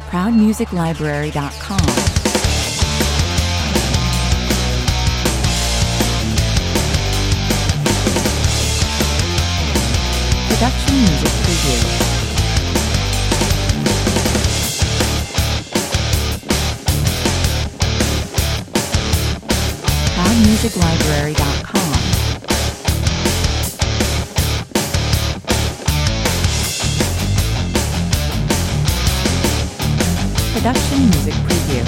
ProudMusicLibrary.com. Production Music Preview. ProudMusicLibrary.com. Production Music Preview.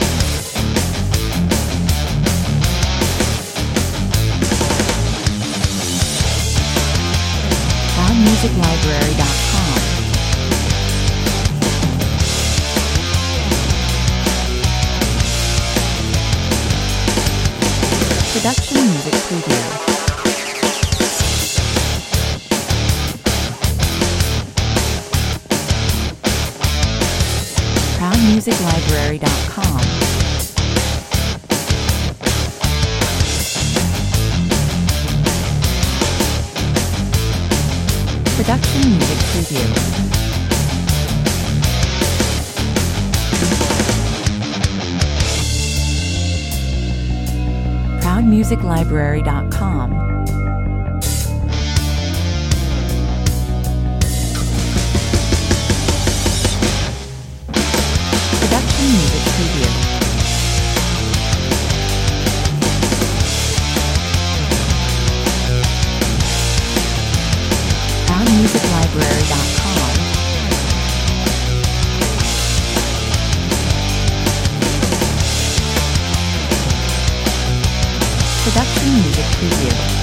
ProudMusicLibrary.com. Production Music Preview. ProudMusicLibrary.com. Production Music Preview. ProudMusicLibrary.com. Production Music Preview. ProudMusicLibrary.com. Production Music Preview.